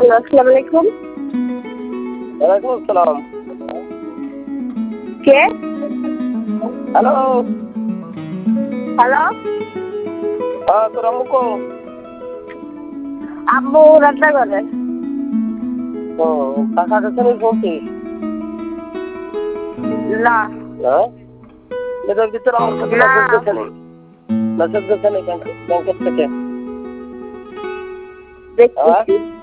Hello, আসসালামু আলাইকুম। ওয়ালাইকুম আসসালাম। কে? হ্যালো। হ্যালো, হ্যাঁ, তোর আম্মু কো? আম্মু রান্না করে। ও, টাকা দিতে নেই বলছিস? না। হ্যাঁ, এদের ভিতরে আমার কাছে না। মেসেজ দিতে নেই। মেসেজ দিতে নেই ব্যাংকের থেকে। হ্যাঁ, দেখতেছি।